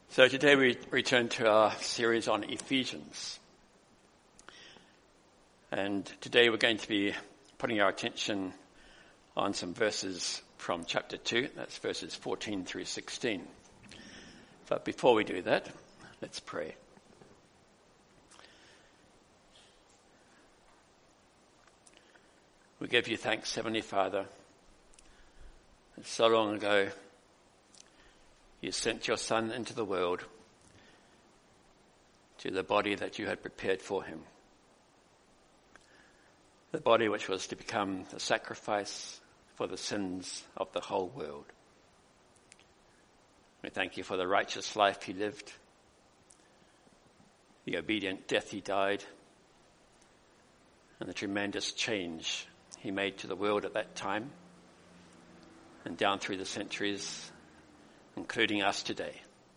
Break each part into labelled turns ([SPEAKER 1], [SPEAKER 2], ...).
[SPEAKER 1] So today we return to our series on Ephesians. And today we're going to be putting our attention on some verses from chapter 2. That's verses 14 through 16. But before we do that, let's pray. We give you thanks, Heavenly Father, that so long ago you sent your Son into the world to the body that you had prepared for him. The body which was to become the sacrifice for the sins of the whole world. We thank you for the righteous life he lived, the obedient death he died, and the tremendous change he made to the world at that time and down through the centuries, including us today.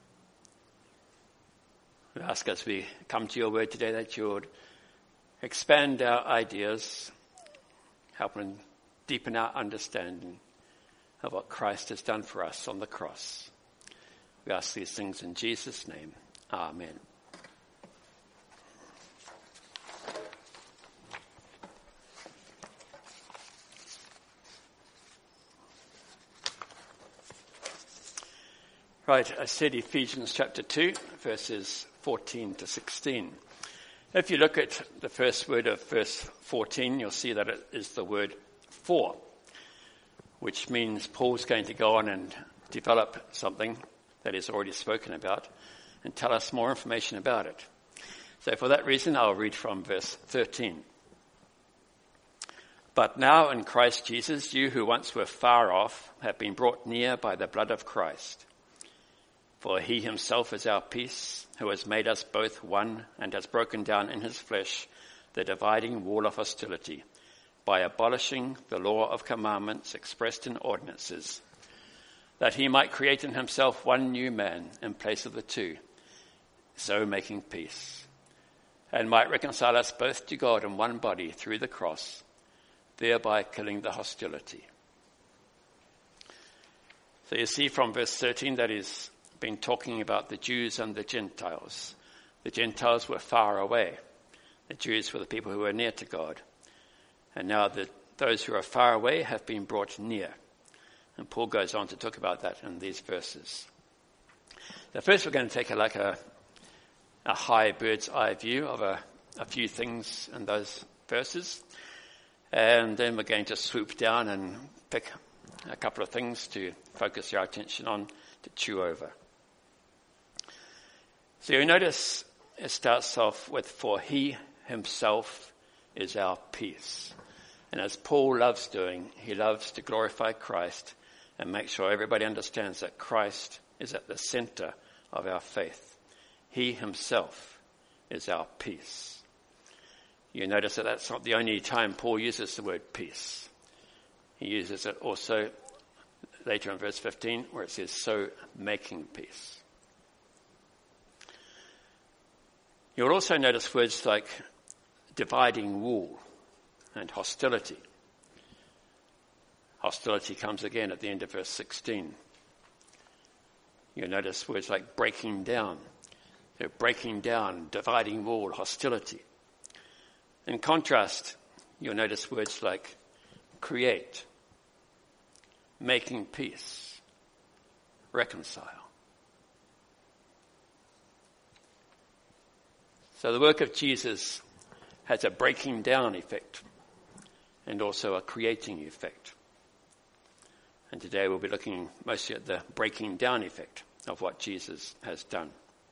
[SPEAKER 1] We ask as we come to your word today that you would expand our ideas, help and deepen our understanding of what Christ has done for us on the cross. We ask these things in Jesus' name. Amen. Right, I said Ephesians chapter 2, verses 14 to 16. If you look at the first word of verse 14, you'll see that it is the word for, which means Paul's going to go on and develop something that is already spoken about and tell us more information about it. So for that reason, I'll read from verse 13. But now in Christ Jesus, you who once were far off have been brought near by the blood of Christ. For he himself is our peace, who has made us both one and has broken down in his flesh the dividing wall of hostility by abolishing the law of commandments expressed in ordinances, that he might create in himself one new man in place of the two, so making peace, and might reconcile us both to God in one body through the cross, thereby killing the hostility. So you see from verse 13 that he's been talking about the Jews and the Gentiles. The Gentiles were far away. The Jews were the people who were near to God. And now those who are far away have been brought near. And Paul goes on to talk about that in these verses. Now first we're going to take a high bird's eye view of a few things in those verses. And then we're going to swoop down and pick a couple of things to focus your attention on, to chew over. So you notice it starts off with, for he himself is our peace. And as Paul loves doing, he loves to glorify Christ and make sure everybody understands that Christ is at the center of our faith. He himself is our peace. You notice that that's not the only time Paul uses the word peace. He uses it also later in verse 15 where it says, so making peace. You'll also notice words like dividing wall and hostility. Hostility comes again at the end of verse 16. You'll notice words like breaking down. So breaking down, dividing wall, hostility. In contrast, you'll notice words like create, making peace, reconcile. So the work of Jesus has a breaking down effect and also a creating effect. And today we'll be looking mostly at the breaking down effect of what Jesus has done.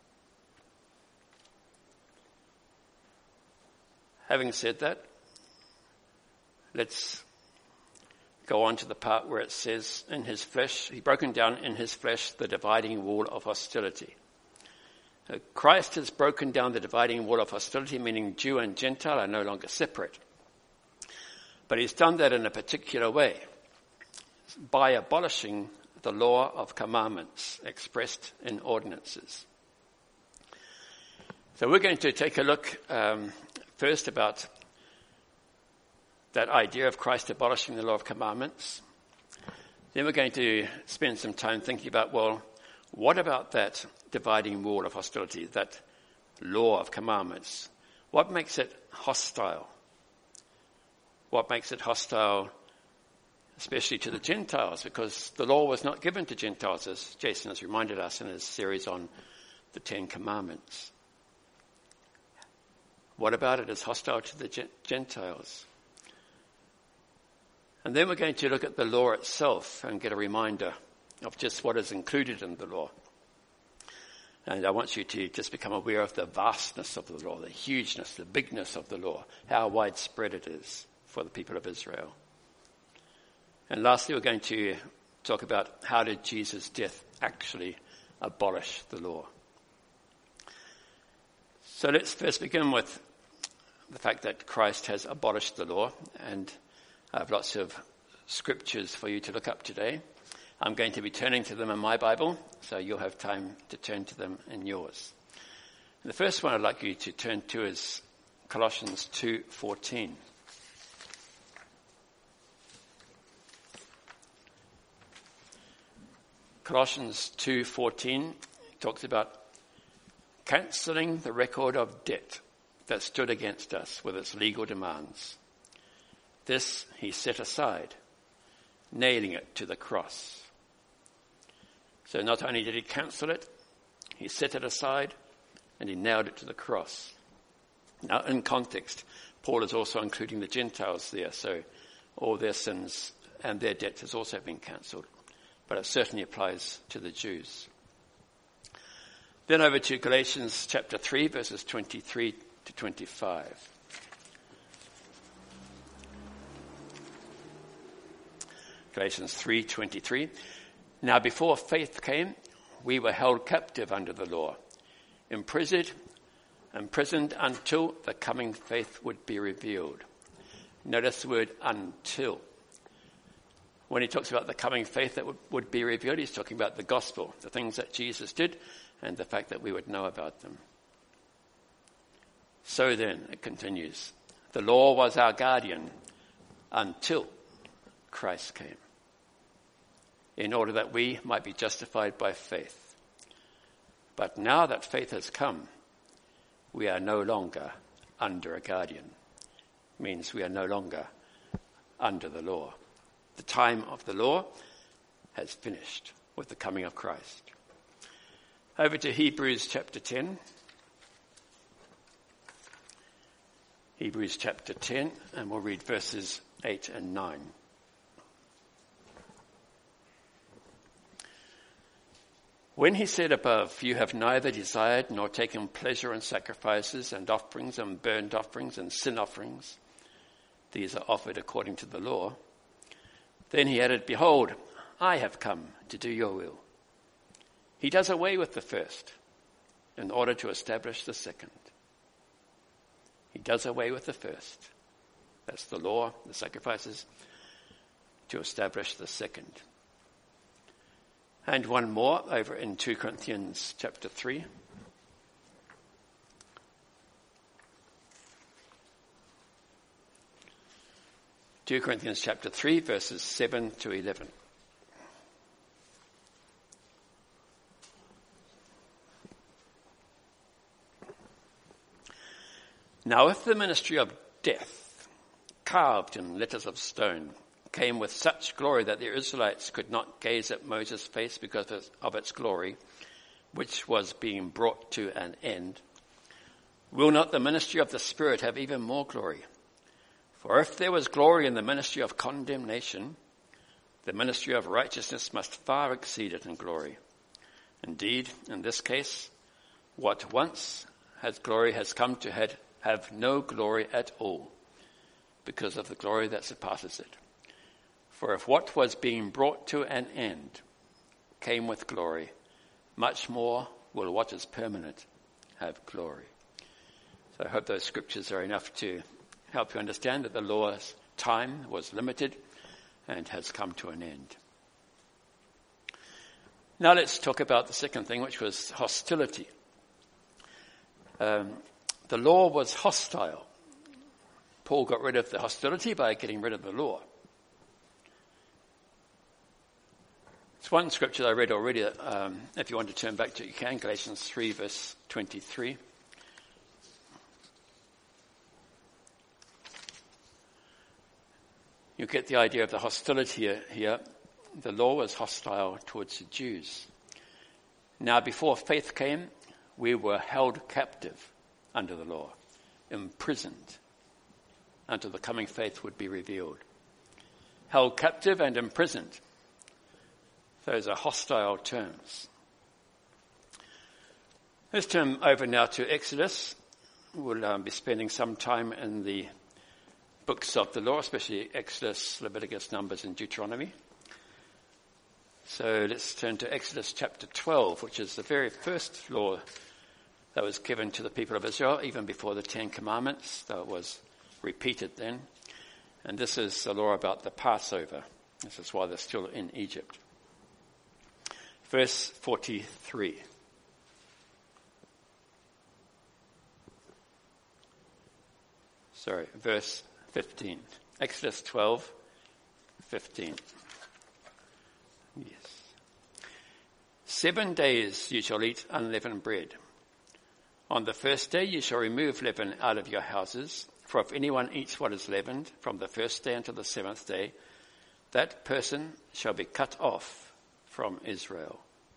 [SPEAKER 1] Having said that, let's go on to the part where it says, in his flesh, he broken down in his flesh the dividing wall of hostility. Christ has broken down the dividing wall of hostility, meaning Jew and Gentile are no longer separate. But he's done that in a particular way, by abolishing the law of commandments expressed in ordinances. So we're going to take a look first about that idea of Christ abolishing the law of commandments. Then we're going to spend some time thinking about, well, What about that dividing wall of hostility, that law of commandments? What makes it hostile? What makes it hostile, especially to the Gentiles? Because the law was not given to Gentiles, as Jason has reminded us in his series on the Ten Commandments. What about it is hostile to the Gentiles? And then we're going to look at the law itself and get a reminder of just what is included in the law. And I want you to just become aware of the vastness of the law, the hugeness, the bigness of the law, how widespread it is for the people of Israel. And lastly, we're going to talk about how did Jesus' death actually abolish the law. So let's first begin with the fact that Christ has abolished the law, and I have lots of scriptures for you to look up today. I'm going to be turning to them in my Bible, so you'll have time to turn to them in yours. And the first one I'd like you to turn to is Colossians 2:14. Colossians 2:14 talks about cancelling the record of debt that stood against us with its legal demands. This he set aside, nailing it to the cross. So not only did he cancel it, he set it aside and he nailed it to the cross. Now in context, Paul is also including the Gentiles there, so all their sins and their debt has also been cancelled. But it certainly applies to the Jews. Then over to Galatians chapter 3, verses 23 to 25. Galatians 3:23. Now before faith came, we were held captive under the law, imprisoned until the coming faith would be revealed. Notice the word until. When he talks about the coming faith that would be revealed, he's talking about the gospel, the things that Jesus did, and the fact that we would know about them. So then, it continues, the law was our guardian until Christ came, in order that we might be justified by faith. But now that faith has come, we are no longer under a guardian. It means we are no longer under the law. The time of the law has finished with the coming of Christ. Over to Hebrews chapter 10. Hebrews chapter 10, and we'll read verses 8 and 9. When he said above, you have neither desired nor taken pleasure in sacrifices and offerings and burnt offerings and sin offerings, these are offered according to the law, then he added, behold, I have come to do your will. He does away with the first in order to establish the second. He does away with the first. That's the law, the sacrifices, to establish the second. And one more over in 2 Corinthians chapter 3. Two Corinthians chapter 3, verses 7 to 11. Now if the ministry of death, carved in letters of stone, came with such glory that the Israelites could not gaze at Moses' face because of its glory, which was being brought to an end, will not the ministry of the Spirit have even more glory? For if there was glory in the ministry of condemnation, the ministry of righteousness must far exceed it in glory. Indeed, in this case, what once has glory has come to have no glory at all, because of the glory that surpasses it. For if what was being brought to an end came with glory, much more will what is permanent have glory. So I hope those scriptures are enough to help you understand that the law's time was limited and has come to an end. Now let's talk about the second thing, which was hostility. The law was hostile. Paul got rid of the hostility by getting rid of the law. It's one scripture I read already. If you want to turn back to it, you can. Galatians 3, verse 23. You get the idea of the hostility here. The law was hostile towards the Jews. Now, before faith came, we were held captive under the law, imprisoned until the coming faith would be revealed. Held captive and imprisoned. Those are hostile terms. Let's turn over now to Exodus. We'll be spending some time in the books of the law, especially Exodus, Leviticus, Numbers, and Deuteronomy. So let's turn to Exodus chapter 12, which is the very first law that was given to the people of Israel, even before the Ten Commandments, though it was repeated then. And this is the law about the Passover. This is why they're still in Egypt. Verse 43. Verse 15. Exodus 12, 15. Yes. 7 days you shall eat unleavened bread. On the first day you shall remove leaven out of your houses, for if anyone eats what is leavened from the first day until the seventh day, that person shall be cut off from Israel.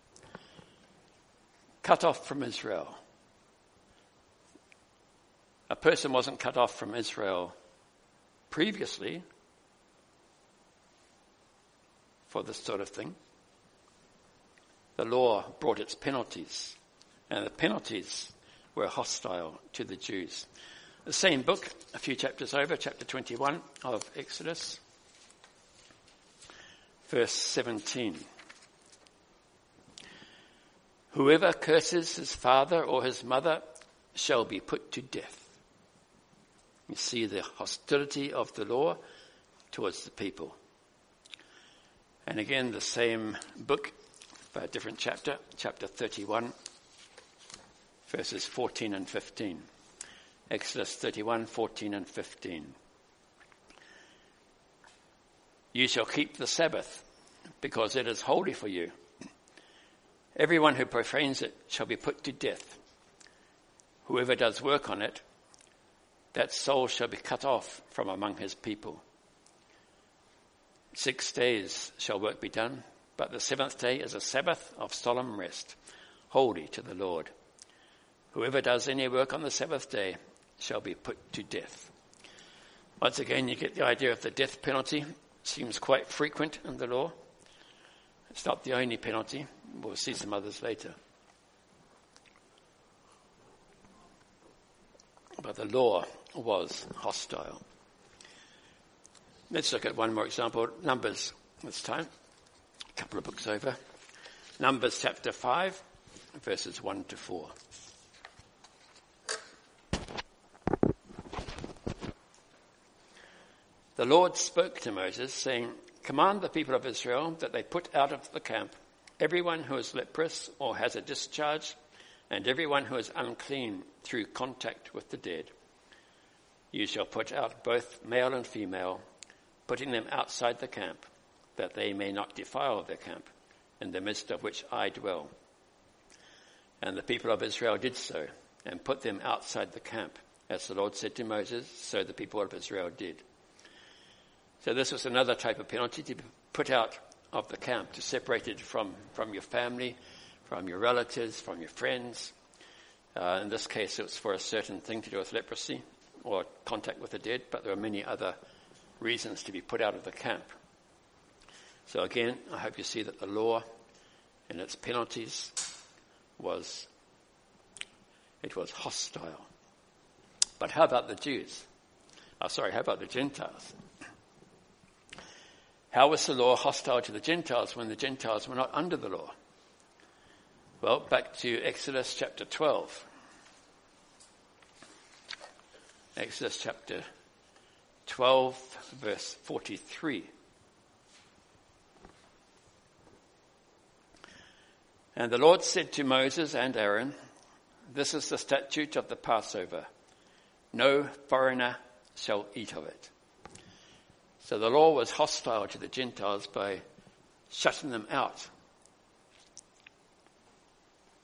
[SPEAKER 1] Cut off from Israel. A person wasn't cut off from Israel previously for this sort of thing. The law brought its penalties, and the penalties were hostile to the Jews. The same book, a few chapters over, chapter 21 of Exodus, verse 17. Whoever curses his father or his mother shall be put to death. You see the hostility of the law towards the people. And again, the same book, but a different chapter, chapter 31, verses 14 and 15. Exodus 31, 14 and 15. You shall keep the Sabbath, because it is holy for you. Everyone who profanes it shall be put to death. Whoever does work on it, that soul shall be cut off from among his people. 6 days shall work be done, but the seventh day is a Sabbath of solemn rest, holy to the Lord. Whoever does any work on the Sabbath day shall be put to death. Once again, you get the idea of the death penalty. It seems quite frequent in the law. It's not the only penalty. We'll see some others later. But the law was hostile. Let's look at one more example. Numbers this time. A couple of books over. Numbers chapter 5, verses 1 to 4. The Lord spoke to Moses, saying, command the people of Israel that they put out of the camp everyone who is leprous or has a discharge, and everyone who is unclean through contact with the dead. You shall put out both male and female, putting them outside the camp, that they may not defile the camp, in the midst of which I dwell. And the people of Israel did so, and put them outside the camp, as the Lord said to Moses, so the people of Israel did. So this was another type of penalty, to be put out of the camp, to separate it from your family, from your relatives, from your friends. In this case, it was for a certain thing to do with leprosy or contact with the dead, but there are many other reasons to be put out of the camp. So again, I hope you see that the law and its penalties was hostile. But how about the Jews? How about the Gentiles? How was the law hostile to the Gentiles when the Gentiles were not under the law? Well, back to Exodus chapter 12. Exodus chapter 12, verse 43. And the Lord said to Moses and Aaron, this is the statute of the Passover. No foreigner shall eat of it. So the law was hostile to the Gentiles by shutting them out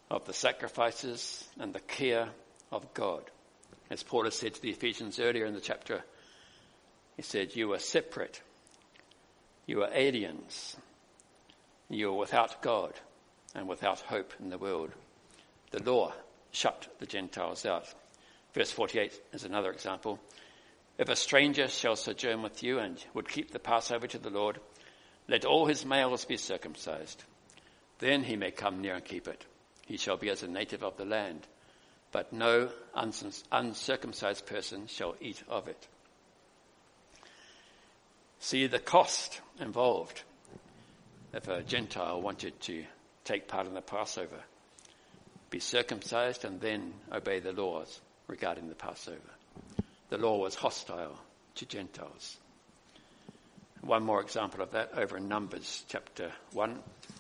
[SPEAKER 1] of the sacrifices and the care of God. As Paul has said to the Ephesians earlier in the chapter, he said, you were separate, you were aliens, you were without God and without hope in the world. The law shut the Gentiles out. Verse 48 is another example. If a stranger shall sojourn with you and would keep the Passover to the Lord, let all his males be circumcised. Then he may come near and keep it. He shall be as a native of the land, but no uncircumcised person shall eat of it. See the cost involved if a Gentile wanted to take part in the Passover, be circumcised and then obey the laws regarding the Passover. The law was hostile to Gentiles. One more example of that over in Numbers chapter 1.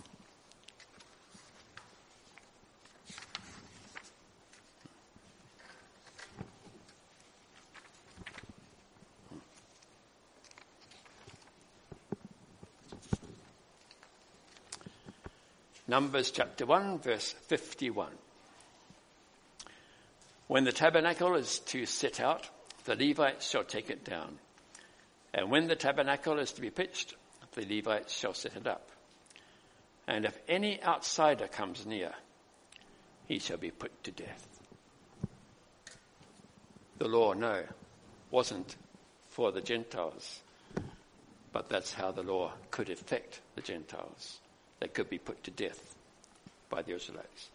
[SPEAKER 1] Numbers chapter 1, verse 51. When the tabernacle is to set out, the Levites shall take it down. And when the tabernacle is to be pitched, the Levites shall set it up. And if any outsider comes near, he shall be put to death. The law, no, wasn't for the Gentiles, but that's how the law could affect the Gentiles. They could be put to death by the Israelites.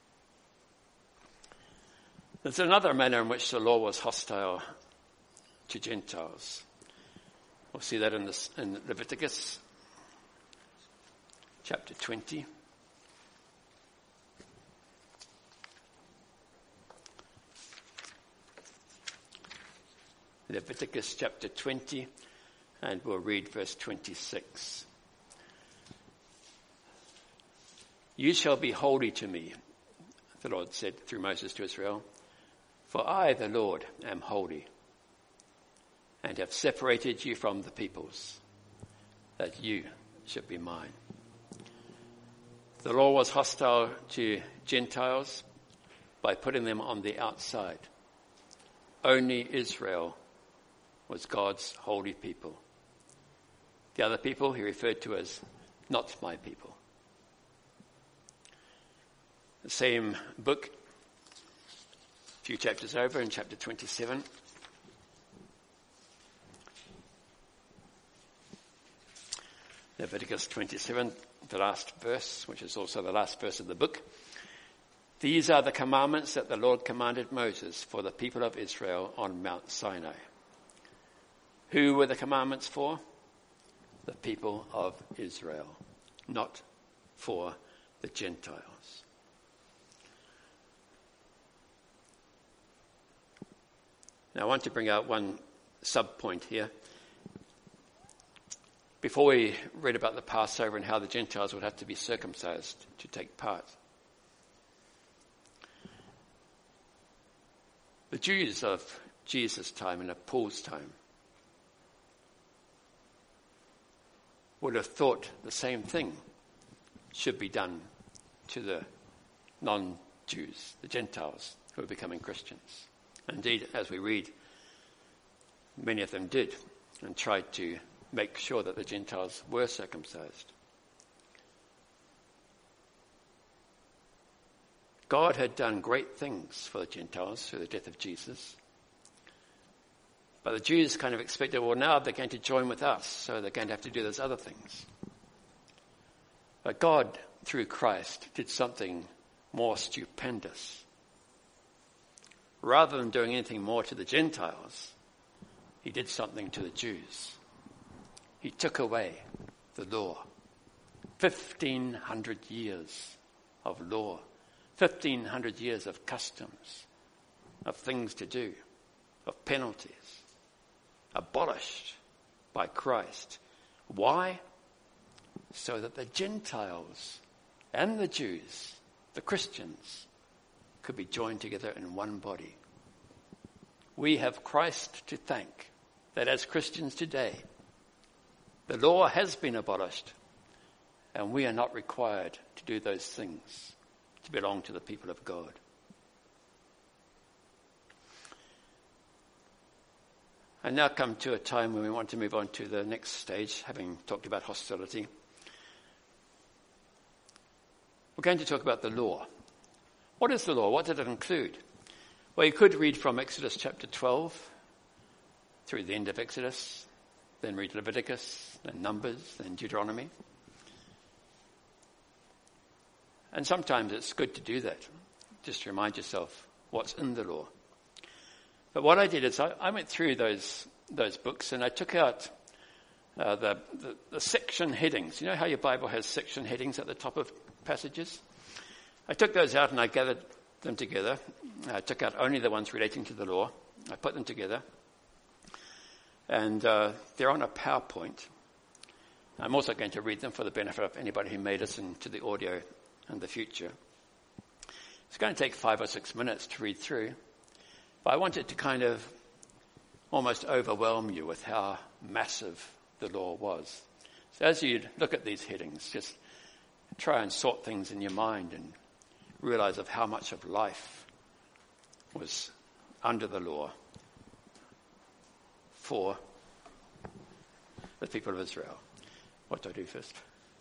[SPEAKER 1] There's another manner in which the law was hostile to Gentiles. We'll see that in Leviticus chapter 20. Leviticus chapter 20, and we'll read verse 26. You shall be holy to me, the Lord said through Moses to Israel, for I, the Lord, am holy, and have separated you from the peoples, that you should be mine. The law was hostile to Gentiles by putting them on the outside. Only Israel was God's holy people. The other people he referred to as not my people. The same book, a few chapters over, in chapter 27. Leviticus 27, the last verse, which is also the last verse of the book. These are the commandments that the Lord commanded Moses for the people of Israel on Mount Sinai. Who were the commandments for? The people of Israel, not for the Gentiles. Now I want to bring out one sub-point here. Before we read about the Passover and how the Gentiles would have to be circumcised to take part, the Jews of Jesus' time and of Paul's time would have thought the same thing should be done to the non-Jews, the Gentiles who were becoming Christians. Indeed, as we read, many of them did and tried to make sure that the Gentiles were circumcised. God had done great things for the Gentiles through the death of Jesus. But the Jews kind of expected, well, now they're going to join with us, so they're going to have to do those other things. But God, through Christ, did something more stupendous. Rather than doing anything more to the Gentiles, he did something to the Jews. He took away the law. 1,500 years of law. 1,500 years of customs, of things to do, of penalties, abolished by Christ. Why? So that the Gentiles and the Jews, the Christians, could be joined together in one body. We have Christ to thank that as Christians today, the law has been abolished and we are not required to do those things to belong to the people of God. And now come to a time when we want to move on to the next stage, having talked about hostility. We're going to talk about the law. What is the law? What did it include? Well, you could read from Exodus chapter 12 through the end of Exodus, then read Leviticus, then Numbers, then Deuteronomy. And sometimes it's good to do that, just to remind yourself what's in the law. But what I did is I went through those books and I took out the section headings. You know how your Bible has section headings at the top of passages? I took those out and I gathered them together. I took out only the ones relating to the law. I put them together. And they're on a PowerPoint. I'm also going to read them for the benefit of anybody who may listen to the audio in the future. It's going to take 5 or 6 minutes to read through. But I wanted to kind of almost overwhelm you with how massive the law was. So as you look at these headings, just try and sort things in your mind and realize of how much of life was under the law for the people of Israel. What do I do first?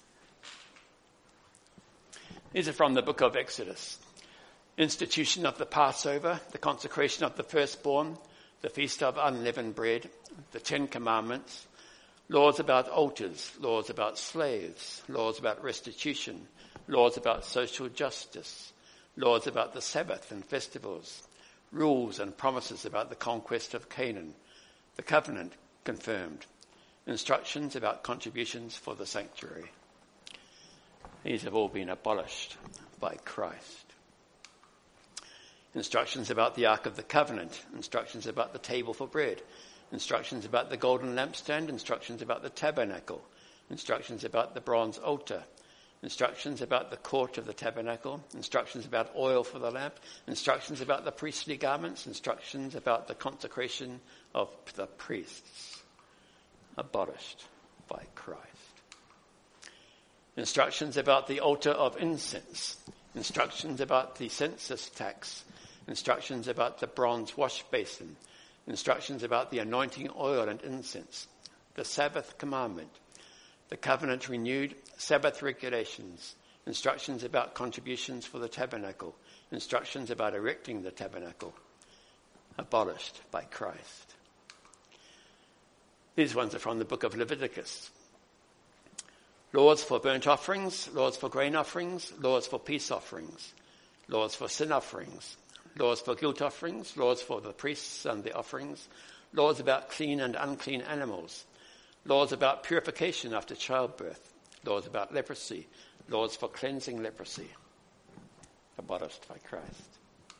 [SPEAKER 1] These are from the book of Exodus. Institution of the Passover, the consecration of the firstborn, the feast of unleavened bread, the 10 Commandments, laws about altars, laws about slaves, laws about restitution, laws about social justice, laws about the Sabbath and festivals, rules and promises about the conquest of Canaan, the covenant confirmed, instructions about contributions for the sanctuary. These have all been abolished by Christ. Instructions about the Ark of the Covenant, instructions about the table for bread, instructions about the golden lampstand, instructions about the tabernacle, instructions about the bronze altar, instructions about the court of the tabernacle, instructions about oil for the lamp, instructions about the priestly garments, instructions about the consecration of the priests, abolished by Christ. Instructions about the altar of incense, instructions about the census tax, instructions about the bronze wash basin, instructions about the anointing oil and incense, the Sabbath commandment, the covenant renewed, Sabbath regulations, instructions about contributions for the tabernacle, instructions about erecting the tabernacle, abolished by Christ. These ones are from the book of Leviticus. Laws for burnt offerings, laws for grain offerings, laws for peace offerings, laws for sin offerings, laws for guilt offerings, laws for the priests and the offerings, laws about clean and unclean animals, laws about purification after childbirth, laws about leprosy, laws for cleansing leprosy, abolished by Christ.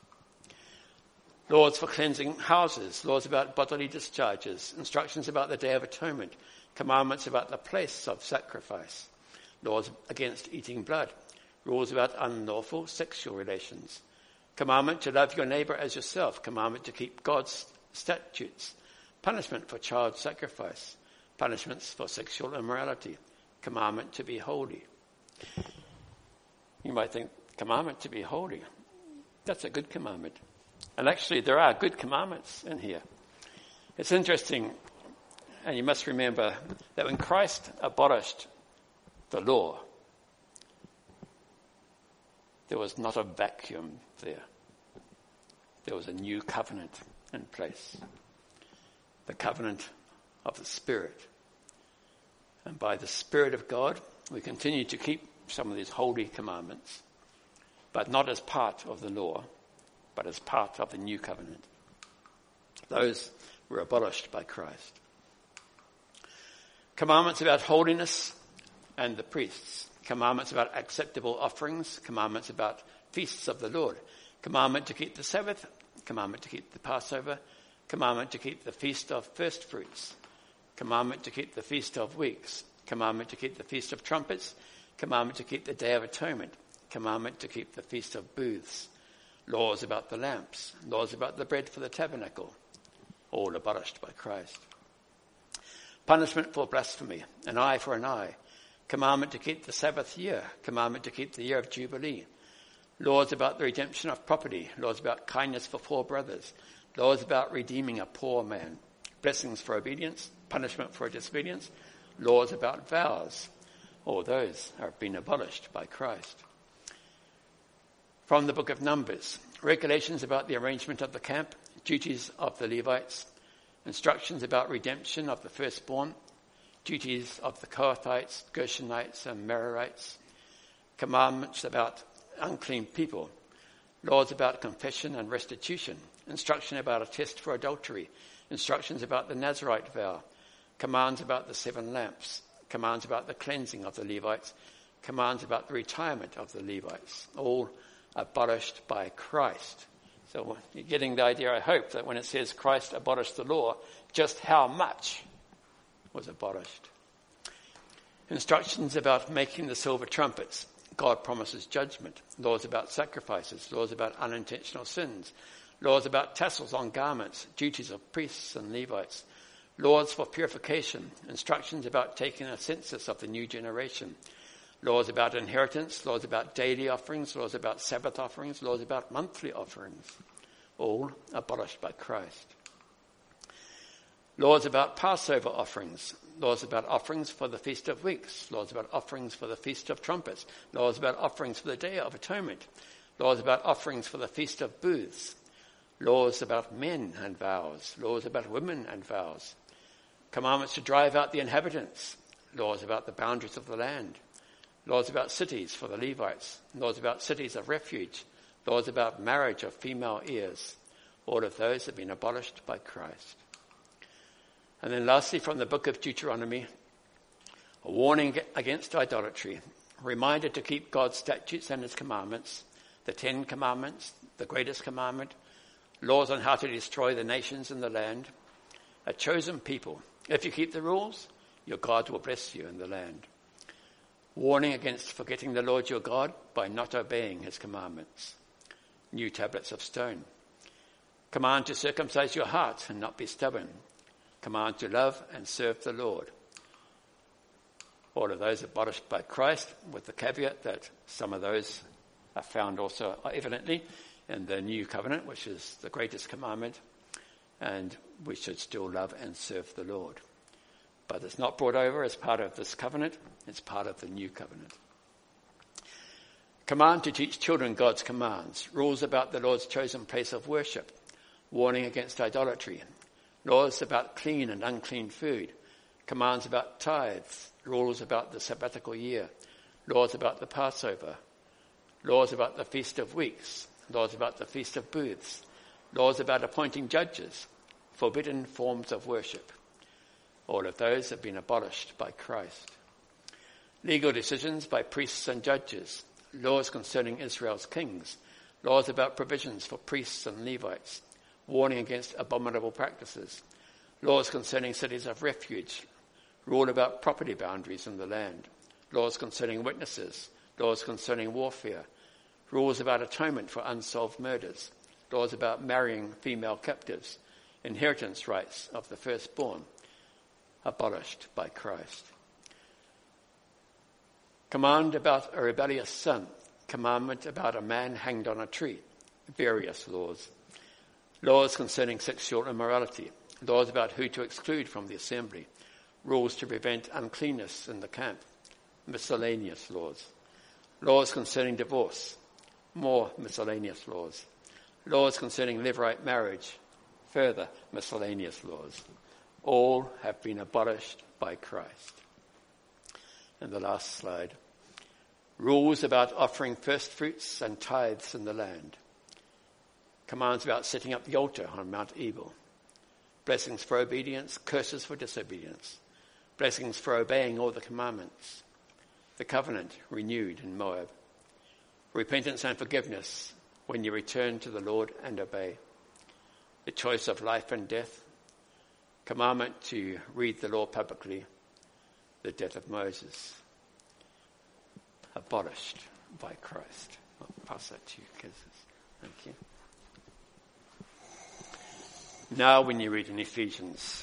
[SPEAKER 1] Laws for cleansing houses, laws about bodily discharges, instructions about the Day of Atonement, commandments about the place of sacrifice, laws against eating blood, rules about unlawful sexual relations, commandment to love your neighbor as yourself, commandment to keep God's statutes, punishment for child sacrifice, punishments for sexual immorality, commandment to be holy. You might think, commandment to be holy, that's a good commandment. And actually there are good commandments in here. It's interesting, and you must remember that when Christ abolished the law, there was not a vacuum there. There was a new covenant in place. The covenant of the Spirit. And by the Spirit of God, we continue to keep some of these holy commandments, but not as part of the law, but as part of the new covenant. Those were abolished by Christ. Commandments about holiness and the priests. Commandments about acceptable offerings. Commandments about feasts of the Lord. Commandment to keep the Sabbath. Commandment to keep the Passover. Commandment to keep the feast of first fruits. Commandment to keep the feast of weeks. Commandment to keep the feast of trumpets. Commandment to keep the Day of Atonement. Commandment to keep the feast of booths. Laws about the lamps. Laws about the bread for the tabernacle. All abolished by Christ. Punishment for blasphemy. An eye for an eye. Commandment to keep the Sabbath year. Commandment to keep the year of Jubilee. laws about the redemption of property, laws about kindness for poor brothers, laws about redeeming a poor man, blessings for obedience, punishment for disobedience, laws about vows. All those have been abolished by Christ. From the book of Numbers, regulations about the arrangement of the camp, duties of the Levites, instructions about redemption of the firstborn, duties of the Kohathites, Gershonites and Merarites, commandments about unclean people, laws about confession and restitution, instruction about a test for adultery, instructions about the Nazirite vow, commands about the 7 lamps, commands about the cleansing of the Levites, commands about the retirement of the Levites, all abolished by Christ. So you're getting the idea, I hope, that when it says Christ abolished the law, just how much was abolished. Instructions about making the silver trumpets. God promises judgment. Laws about sacrifices. Laws about unintentional sins. Laws about tassels on garments. Duties of priests and Levites. Laws for purification. Instructions about taking a census of the new generation. Laws about inheritance. Laws about daily offerings. Laws about Sabbath offerings. Laws about monthly offerings. All abolished by Christ. Laws about Passover offerings, laws about offerings for the Feast of Weeks, laws about offerings for the Feast of Trumpets, laws about offerings for the Day of Atonement, laws about offerings for the Feast of Booths, laws about men and vows, laws about women and vows, commandments to drive out the inhabitants, laws about the boundaries of the land, laws about cities for the Levites, laws about cities of refuge, laws about marriage of female heirs. All of those have been abolished by Christ. And then lastly, from the book of Deuteronomy, a warning against idolatry, a reminder to keep God's statutes and his commandments, the 10 commandments, the greatest commandment, laws on how to destroy the nations and the land, a chosen people. If you keep the rules, your God will bless you in the land. Warning against forgetting the Lord your God by not obeying his commandments. New tablets of stone. Command to circumcise your heart and not be stubborn. Command to love and serve the Lord. All of those abolished by Christ, with the caveat that some of those are found also evidently in the new covenant, which is the greatest commandment, and we should still love and serve the Lord. But it's not brought over as part of this covenant, it's part of the new covenant. Command to teach children God's commands, rules about the Lord's chosen place of worship, warning against idolatry, laws about clean and unclean food, commands about tithes, rules about the sabbatical year, laws about the Passover, laws about the Feast of Weeks, laws about the Feast of Booths, laws about appointing judges, forbidden forms of worship. All of those have been abolished by Christ. Legal decisions by priests and judges, laws concerning Israel's kings, laws about provisions for priests and Levites, warning against abominable practices, laws concerning cities of refuge, rule about property boundaries in the land, laws concerning witnesses, laws concerning warfare, rules about atonement for unsolved murders, laws about marrying female captives, inheritance rights of the firstborn, abolished by Christ. Command about a rebellious son, commandment about a man hanged on a tree, various laws. Laws concerning sexual immorality, laws about who to exclude from the assembly, rules to prevent uncleanness in the camp, miscellaneous laws. Laws concerning divorce, more miscellaneous laws. Laws concerning levirate marriage, further miscellaneous laws. All have been abolished by Christ. And the last slide. Rules about offering first fruits and tithes in the land. Commands about setting up the altar on Mount Ebal. Blessings for obedience, curses for disobedience. Blessings for obeying all the commandments. The covenant renewed in Moab. Repentance and forgiveness when you return to the Lord and obey. The choice of life and death. Commandment to read the law publicly. The death of Moses. Abolished by Christ. I'll pass that to you, Kizis. Thank you. Now when you read in Ephesians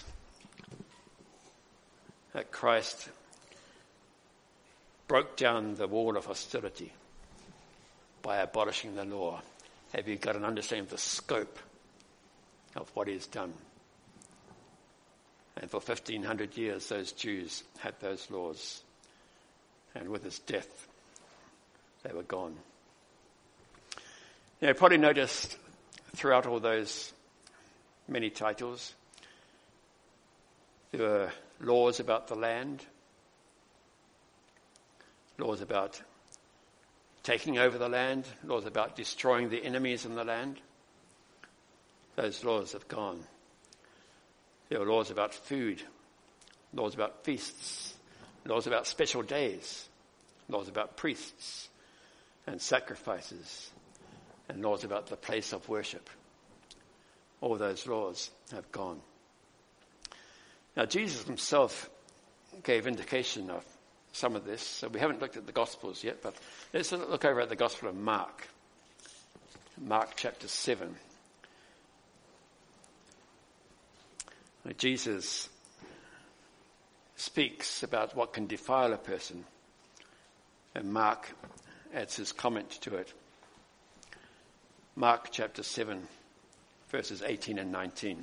[SPEAKER 1] that Christ broke down the wall of hostility by abolishing the law? Have you got an understanding of the scope of what he's done? And for 1,500 years, those Jews had those laws. And with his death, they were gone. You probably noticed throughout all those many titles, there were laws about the land, laws about taking over the land, laws about destroying the enemies in the land. Those laws have gone. There were laws about food, laws about feasts, laws about special days, laws about priests and sacrifices, and laws about the place of worship. All those laws have gone. Now, Jesus himself gave indication of some of this. So we haven't looked at the Gospels yet, but let's look over at the Gospel of Mark. Mark chapter 7. Where Jesus speaks about what can defile a person. And Mark adds his comment to it. Mark chapter 7, verses 18 and 19.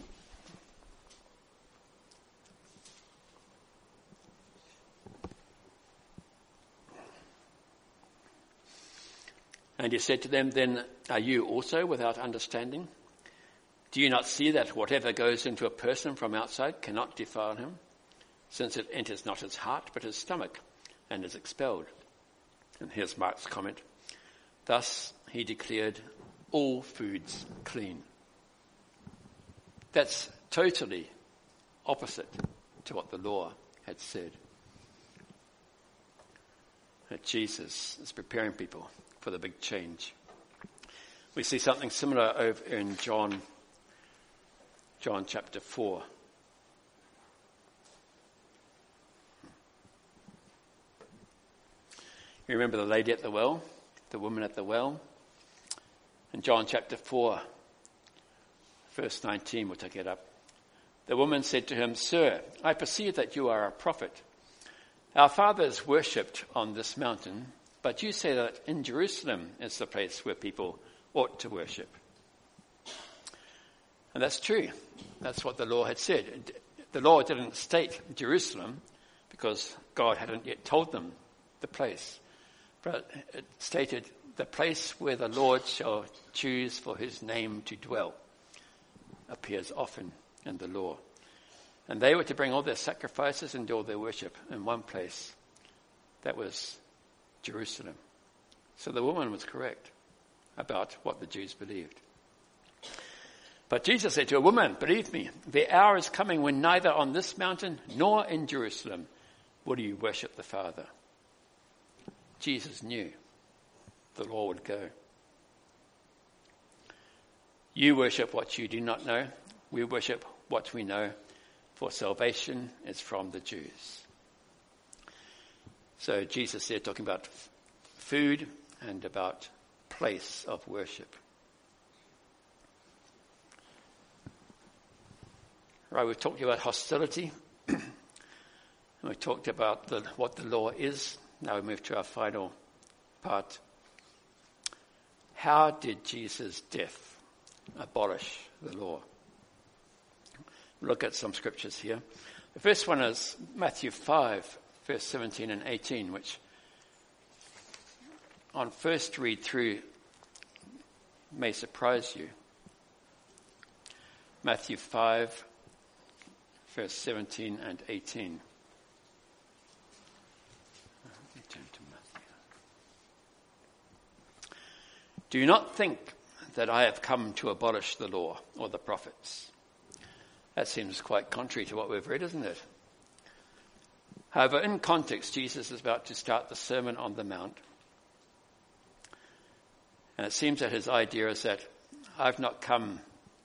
[SPEAKER 1] And he said to them, "Then are you also without understanding? Do you not see that whatever goes into a person from outside cannot defile him, since it enters not his heart but his stomach and is expelled?" And here's Mark's comment. "Thus he declared all foods clean." That's totally opposite to what the law had said. That Jesus is preparing people for the big change. We see something similar over in John chapter 4. You remember the lady at the well, the woman at the well? In John chapter 4, verse 19, we'll take it up. The woman said to him, "Sir, I perceive that you are a prophet. Our fathers worshipped on this mountain, but you say that in Jerusalem is the place where people ought to worship." And that's true. That's what the law had said. The law didn't state Jerusalem because God hadn't yet told them the place. But it stated the place where the Lord shall choose for his name to dwell appears often in the law. And they were to bring all their sacrifices and all their worship in one place. That was Jerusalem. So the woman was correct about what the Jews believed. But Jesus said to a woman, "Believe me, the hour is coming when neither on this mountain nor in Jerusalem will you worship the Father." Jesus knew the law would go. You worship what you do not know. We worship what we know, for salvation is from the Jews. So Jesus there talking about food and about place of worship. Right, we've talked about hostility. And we talked about what the law is. Now we move to our final part. How did Jesus' death abolish the law? Look at some scriptures here. The first one is Matthew 5, verse 17 and 18, which on first read through may surprise you. Matthew 5, verse 17 and 18. "Do not think that I have come to abolish the law or the prophets." That seems quite contrary to what we've read, isn't it? However, in context, Jesus is about to start the Sermon on the Mount. And it seems that his idea is that I've not come,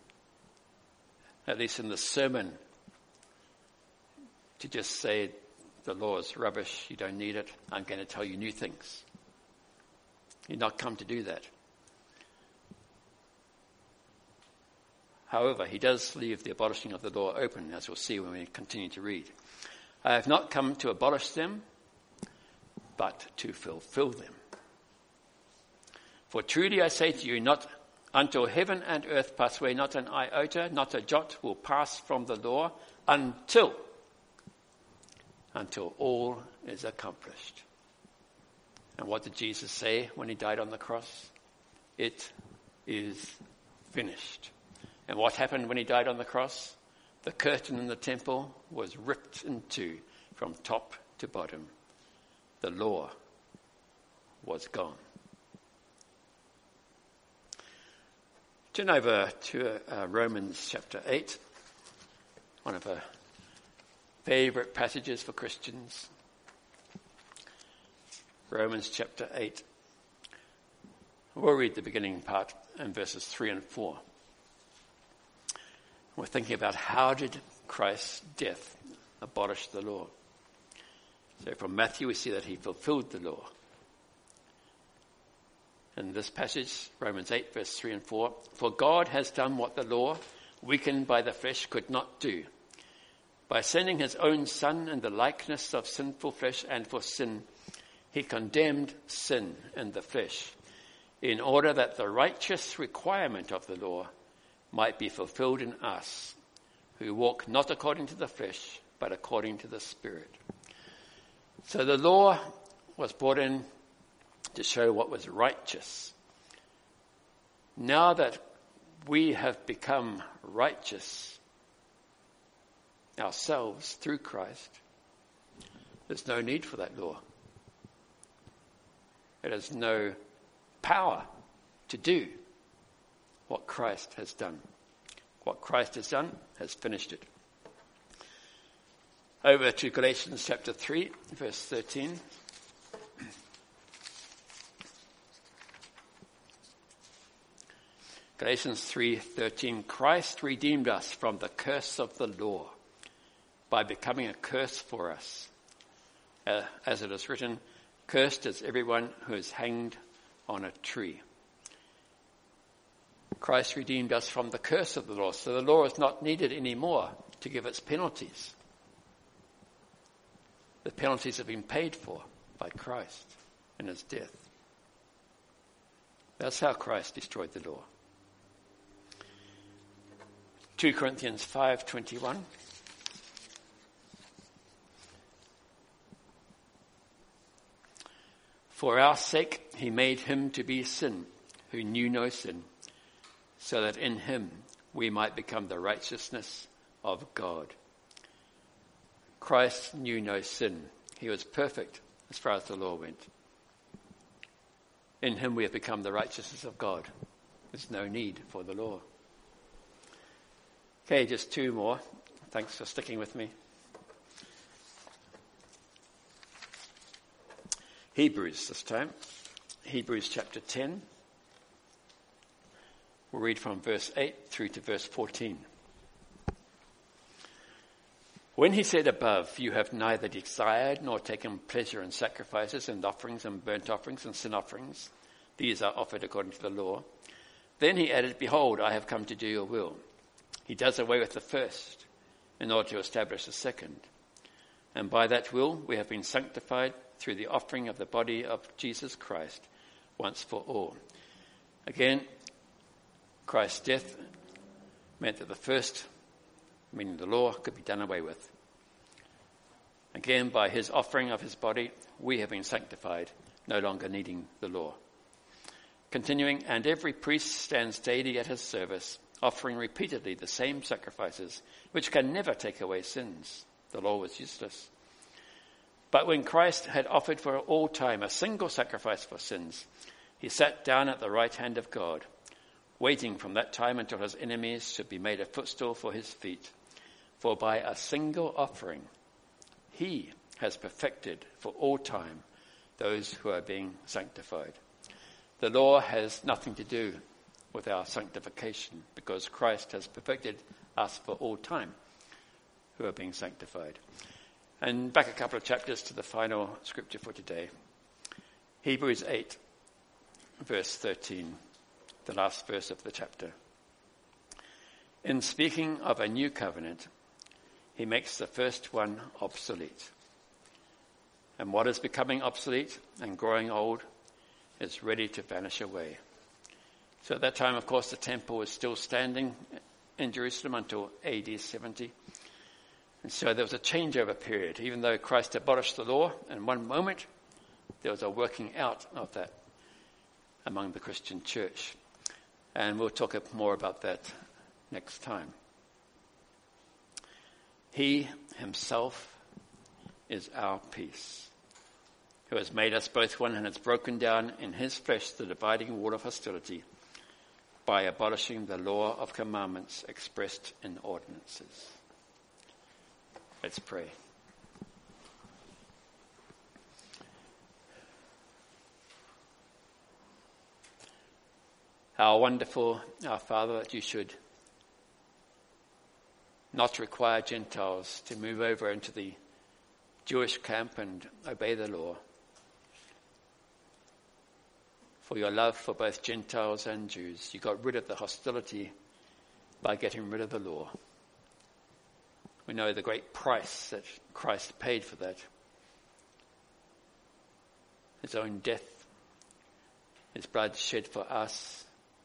[SPEAKER 1] at least in the sermon, to just say the law is rubbish, you don't need it, I'm going to tell you new things. You've not come to do that. However, he does leave the abolishing of the law open, as we'll see when we continue to read. "I have not come to abolish them, but to fulfill them." For truly I say to you, not until heaven and earth pass away, not an iota, not a jot will pass from the law until all is accomplished. And what did Jesus say when he died on the cross? It is finished. And what happened when he died on the cross? The curtain in the temple was ripped in two from top to bottom. The law was gone. Turn over to Romans chapter 8, one of our favorite passages for Christians. Romans chapter 8. We'll read the beginning part and verses 3 and 4. We're thinking about how did Christ's death abolish the law. So from Matthew we see that he fulfilled the law. In this passage, Romans 8 verse 3 and 4, for God has done what the law, weakened by the flesh, could not do. By sending his own Son in the likeness of sinful flesh, and for sin, he condemned sin in the flesh, in order that the righteous requirement of the law might be fulfilled in us, who walk not according to the flesh, but according to the Spirit. So the law was brought in to show what was righteous. Now that we have become righteous ourselves through Christ, there's no need for that law. It has no power to do what Christ has done. What Christ has done has finished it. Over to Galatians chapter 3, verse 13. Galatians 3:13, Christ redeemed us from the curse of the law by becoming a curse for us. As it is written, cursed is everyone who is hanged on a tree. Christ redeemed us from the curse of the law, so the law is not needed anymore to give its penalties. The penalties have been paid for by Christ in his death. That's how Christ destroyed the law. 2 Corinthians 5:21. For our sake he made him to be sin, who knew no sin, so that in him we might become the righteousness of God. Christ knew no sin. He was perfect as far as the law went. In him we have become the righteousness of God. There's no need for the law. Okay, just two more. Thanks for sticking with me. Hebrews this time. Hebrews chapter 10. We'll read from verse 8 through to verse 14. When he said above, you have neither desired nor taken pleasure in sacrifices and offerings and burnt offerings and sin offerings. These are offered according to the law. Then he added, behold, I have come to do your will. He does away with the first in order to establish the second. And by that will we have been sanctified through the offering of the body of Jesus Christ once for all. Again, Christ's death meant that the first, meaning the law, could be done away with. Again, by his offering of his body, we have been sanctified, no longer needing the law. Continuing, and every priest stands daily at his service, offering repeatedly the same sacrifices, which can never take away sins. The law was useless. But when Christ had offered for all time a single sacrifice for sins, he sat down at the right hand of God, waiting from that time until his enemies should be made a footstool for his feet. For by a single offering, he has perfected for all time those who are being sanctified. The law has nothing to do with our sanctification, because Christ has perfected us for all time who are being sanctified. And back a couple of chapters to the final scripture for today. Hebrews 8, verse 13, the last verse of the chapter. In speaking of a new covenant, he makes the first one obsolete. And what is becoming obsolete and growing old is ready to vanish away. So at that time, of course, the temple was still standing in Jerusalem until AD 70. And so there was a changeover period. Even though Christ abolished the law in one moment, there was a working out of that among the Christian church. And we'll talk more about that next time. He himself is our peace, who has made us both one and has broken down in his flesh the dividing wall of hostility by abolishing the law of commandments expressed in ordinances. Let's pray. How wonderful, our Father, that you should not require Gentiles to move over into the Jewish camp and obey the law. For your love for both Gentiles and Jews, you got rid of the hostility by getting rid of the law. We know the great price that Christ paid for that. His own death, his blood shed for us,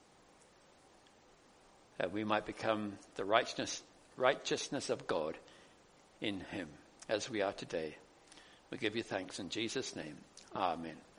[SPEAKER 1] that we might become the righteousness of God in him, as we are today. We give you thanks in Jesus' name. Amen.